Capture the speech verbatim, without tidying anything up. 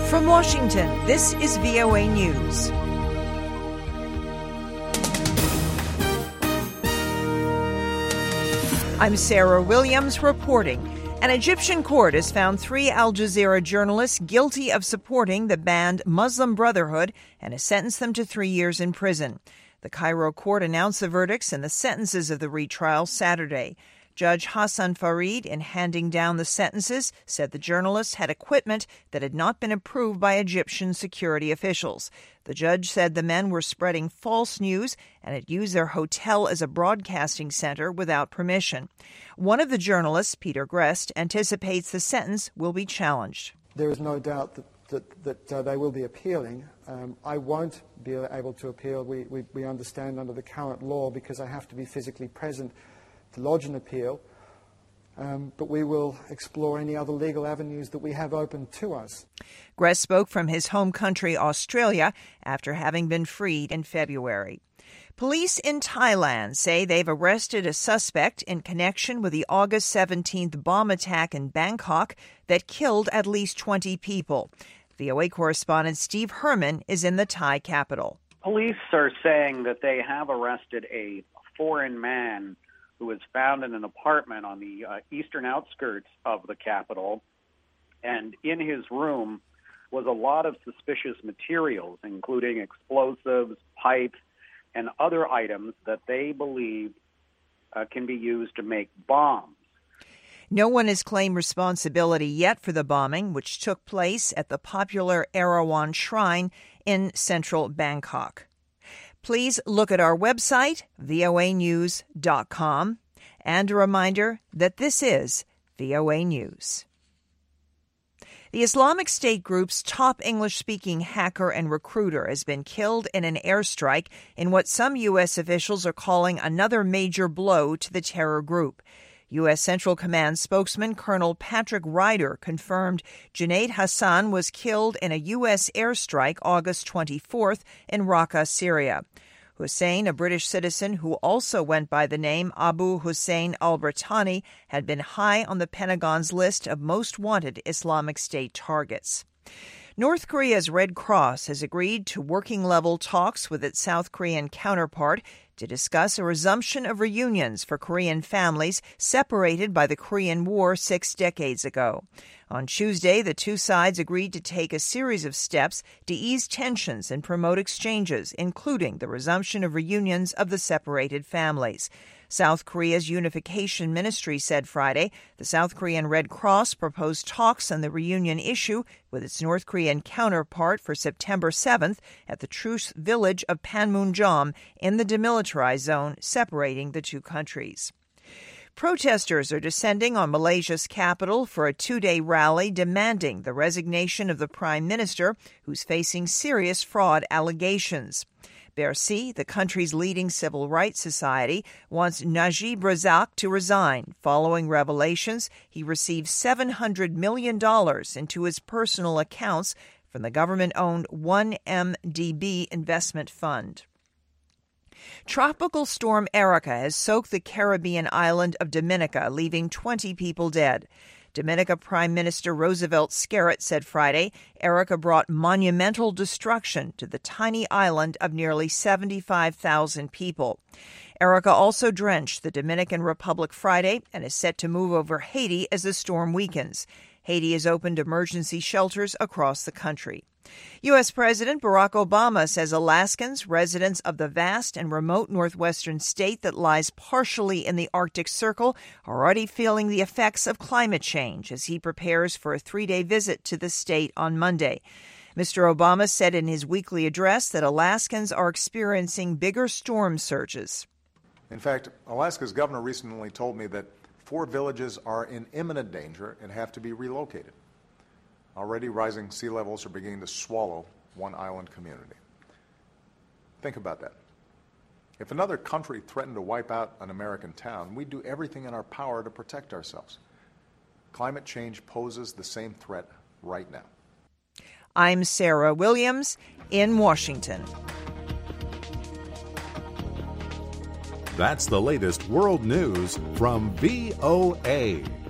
From Washington, this is V O A News. I'm Sarah Williams reporting. An Egyptian court has found three Al Jazeera journalists guilty of supporting the banned Muslim Brotherhood and has sentenced them to three years in prison. The Cairo court announced the verdicts and the sentences of the retrial Saturday. Judge Hassan Farid, in handing down the sentences, said the journalists had equipment that had not been approved by Egyptian security officials. The judge said the men were spreading false news and had used their hotel as a broadcasting center without permission. One of the journalists, Peter Grest, anticipates the sentence will be challenged. There is no doubt that, that, that uh, they will be appealing. Um, I won't be able to appeal, we, we, we understand, under the current law because I have to be physically present to lodge an appeal, um, but we will explore any other legal avenues that we have open to us. Gress spoke from his home country, Australia, after having been freed in February. Police in Thailand say they've arrested a suspect in connection with the August seventeenth bomb attack in Bangkok that killed at least twenty people. V O A correspondent Steve Herman is in the Thai capital. Police are saying that they have arrested a foreign man who was found in an apartment on the uh, eastern outskirts of the capital. And in his room was a lot of suspicious materials, including explosives, pipes, and other items that they believe uh, can be used to make bombs. No one has claimed responsibility yet for the bombing, which took place at the popular Erawan Shrine in central Bangkok. Please look at our website, V O A news dot com, and a reminder that this is V O A News. The Islamic State group's top English-speaking hacker and recruiter has been killed in an airstrike in what some U S officials are calling another major blow to the terror group. U S. Central Command spokesman Colonel Patrick Ryder confirmed Junaid Hassan was killed in a U S airstrike August twenty-fourth in Raqqa, Syria. Hussein, a British citizen who also went by the name Abu Hussein al-Britani, had been high on the Pentagon's list of most wanted Islamic State targets. North Korea's Red Cross has agreed to working-level talks with its South Korean counterpart to discuss a resumption of reunions for Korean families separated by the Korean War six decades ago. On Tuesday, the two sides agreed to take a series of steps to ease tensions and promote exchanges, including the resumption of reunions of the separated families. South Korea's Unification Ministry said Friday the South Korean Red Cross proposed talks on the reunion issue with its North Korean counterpart for September seventh at the truce village of Panmunjom in the demilitarized zone separating the two countries. Protesters are descending on Malaysia's capital for a two-day rally demanding the resignation of the prime minister, who's facing serious fraud allegations. Bersih, the country's leading civil rights society, wants Najib Razak to resign following revelations he received seven hundred million dollars into his personal accounts from the government-owned one M D B investment fund. Tropical storm Erica has soaked the Caribbean island of Dominica, leaving twenty people dead. Dominica Prime Minister Roosevelt Skerritt said Friday Erica brought monumental destruction to the tiny island of nearly seventy-five thousand people. Erica also drenched the Dominican Republic Friday and is set to move over Haiti as the storm weakens. Haiti has opened emergency shelters across the country. U S. President Barack Obama says Alaskans, residents of the vast and remote northwestern state that lies partially in the Arctic Circle, are already feeling the effects of climate change as he prepares for a three-day visit to the state on Monday. Mister Obama said in his weekly address that Alaskans are experiencing bigger storm surges. In fact, Alaska's governor recently told me that four villages are in imminent danger and have to be relocated. Already rising sea levels are beginning to swallow one island community. Think about that. If another country threatened to wipe out an American town, we'd do everything in our power to protect ourselves. Climate change poses the same threat right now. I'm Sarah Williams in Washington. That's the latest world news from V O A.